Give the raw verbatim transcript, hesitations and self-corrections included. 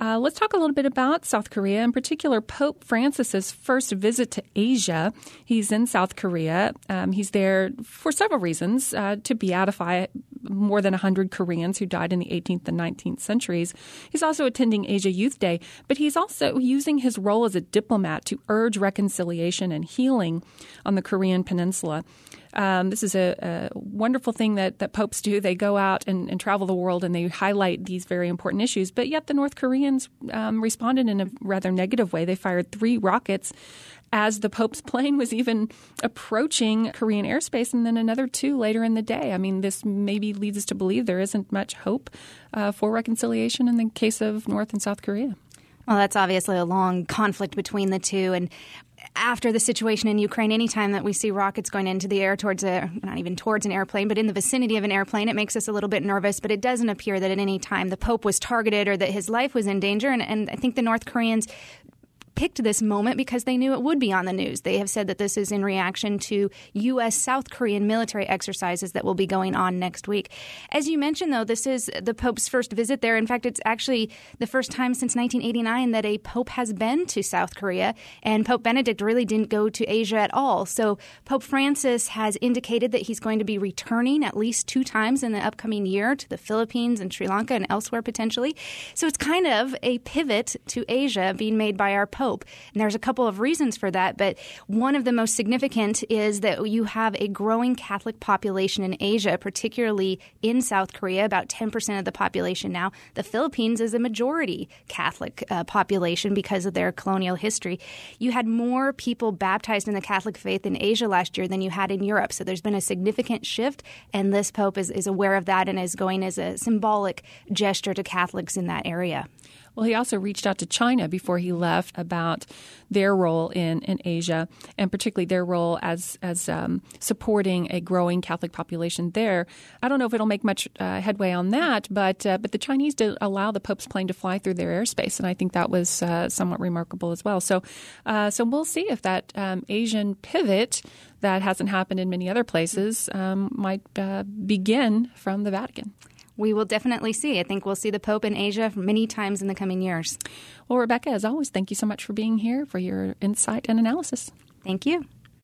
Uh, let's talk a little bit about South Korea, in particular Pope Francis's first visit to Asia. He's in South Korea. Um, he's there for several reasons, uh, to beatify more than one hundred Koreans who died in the eighteenth and nineteenth centuries. He's also attending Asia Youth Day, but he's also using his role as a diplomat to urge reconciliation and healing on the Korean peninsula. Um, this is a, a wonderful thing that, that popes do. They go out and, and travel the world and they highlight these very important issues. But yet the North Koreans um, responded in a rather negative way. They fired three rockets as the Pope's plane was even approaching Korean airspace, and then another two later in the day. I mean, this maybe leads us to believe there isn't much hope uh, for reconciliation in the case of North and South Korea. Well, that's obviously a long conflict between the two. And after the situation in Ukraine, anytime that we see rockets going into the air towards a, not even towards an airplane, but in the vicinity of an airplane, it makes us a little bit nervous. But it doesn't appear that at any time the Pope was targeted or that his life was in danger. And, and I think the North Koreans picked this moment because they knew it would be on the news. They have said that this is in reaction to U S South Korean military exercises that will be going on next week. As you mentioned, though, this is the Pope's first visit there. In fact, it's actually the first time since nineteen eighty-nine that a Pope has been to South Korea, and Pope Benedict really didn't go to Asia at all. So Pope Francis has indicated that he's going to be returning at least two times in the upcoming year to the Philippines and Sri Lanka and elsewhere potentially. So it's kind of a pivot to Asia being made by our Pope. And there's a couple of reasons for that, but one of the most significant is that you have a growing Catholic population in Asia, particularly in South Korea, about ten percent of the population now. The Philippines is a majority Catholic uh, population because of their colonial history. You had more people baptized in the Catholic faith in Asia last year than you had in Europe. So there's been a significant shift, and this Pope is, is aware of that and is going as a symbolic gesture to Catholics in that area. Well, he also reached out to China before he left about their role in, in Asia, and particularly their role as as um, supporting a growing Catholic population there. I don't know if it'll make much uh, headway on that, but uh, but the Chinese did allow the Pope's plane to fly through their airspace, and I think that was uh, somewhat remarkable as well. So, uh, so we'll see if that um, Asian pivot that hasn't happened in many other places um, might uh, begin from the Vatican. We will definitely see. I think we'll see the Pope in Asia many times in the coming years. Well, Rebecca, as always, thank you so much for being here, for your insight and analysis. Thank you.